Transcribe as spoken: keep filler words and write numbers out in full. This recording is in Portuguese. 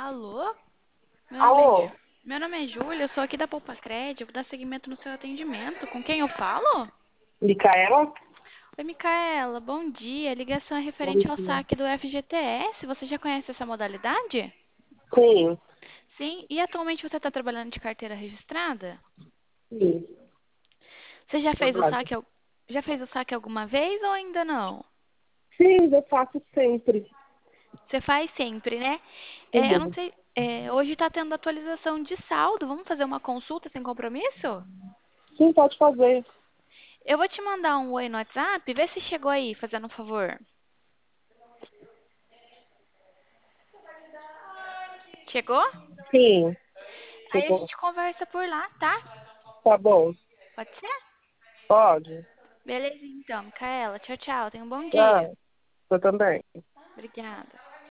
Alô? Meu nome é, Alô, Ju- Meu nome é Júlia, eu sou aqui da Poupa Crédito, vou dar seguimento no seu atendimento. Com quem eu falo? Micaela? Oi, Micaela, bom dia. A ligação é Bom referente ao dia. saque do F G T S. Você já conhece essa modalidade? Sim, Sim. E atualmente você está trabalhando de carteira registrada? sim, Você já fez o trabalho. saque, al- já fez o saque alguma vez ou ainda não? Sim, eu faço sempre. Você faz sempre, né? É, eu não Sim, sei, é, hoje está tendo atualização de saldo. Vamos fazer uma consulta sem compromisso? sim, pode fazer. Eu vou te mandar um oi no WhatsApp, vê se chegou aí, fazendo um favor. Chegou? Sim, Aí a chegou. gente conversa por lá, tá? Tá bom, Pode ser? pode. Beleza, então, Micaela. Tchau, tchau. Tenha um bom Ah, dia. eu também. Obrigada.